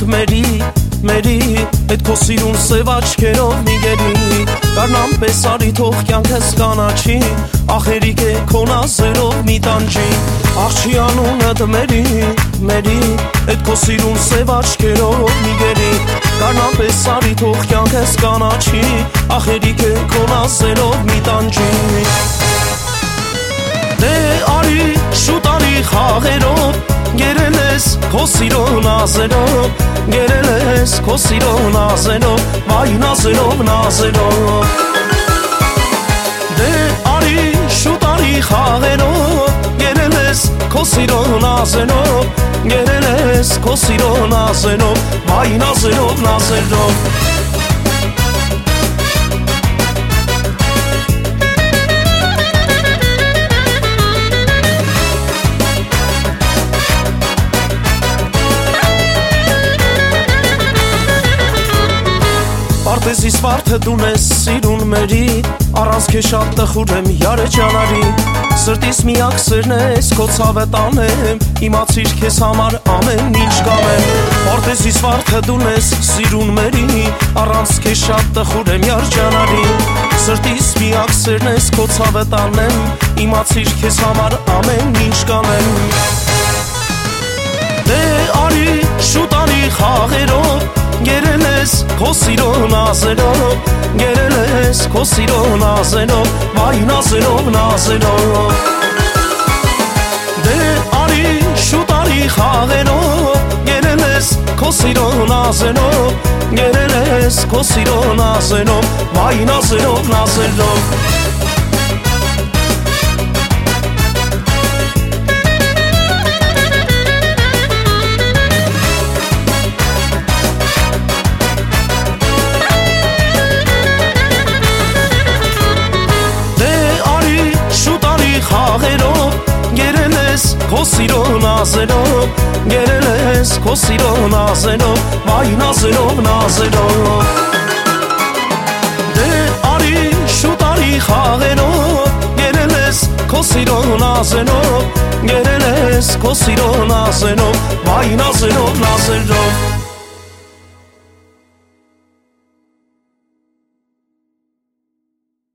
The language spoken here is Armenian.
մերի Այդ քո սիրուն սև աչքերով մի գերի Կարնամ պես արի թող կյանքս կանաչի Ախերիկ է քո նազերով մի տանջի Աղջի անունդ մերի Այդ քո սիրուն սև աչքերով մի գերի Կարնամ պես արի թող կյանքս կանաչի Ախերիկ է քո նազերով մի տանջի Դե արի շուտ արի խաղերով Գերել ես քո սիրո նազերով Գերել ես քո սիրո նազերով Վայ նազերով Դե արի շուտ արի խաղերով Գերել ես քո սիրո նազերով Գերել ես քո սիրո նազերով Վայ նազերով Պարտեզիս վարդը դուն ես սիրուն մերի Առանց քեզ շատ տխուր եմ յարը ճանարի Սրտիս միակ սերն ես քո ցավը տանեմ Իմացիր քեզ համար ամեն ինչ կանեմ Պարտեզիս վարդը դուն ես սիրուն մերի Առանց քեզ շատ տխուր եմ յար ճանարի Սրտիս միակ սերն ես քո ցավը տանեմ Իմացիր քեզ համար ամեն ինչ կանեմ Դե արի շուտ արի խաղերով Գերել ես քո սիրո նազերով Գերել ես քո սիրո նազերով Վայ նազերով Դե արի շուտ արի խաղերով Գերել ես քո սիրո նազերով Գերել ես քո սիրո նազերով Վայ նազերով Խաղերով գերել ես քո սիրո նազերով Գերել ես քո սիրո նազերով Վայ նազերով Դե արի շուտ արի խաղերով Գերել ես քո սիրո նազերով Գերել ես քո սիրո նազերով Վայ նազերով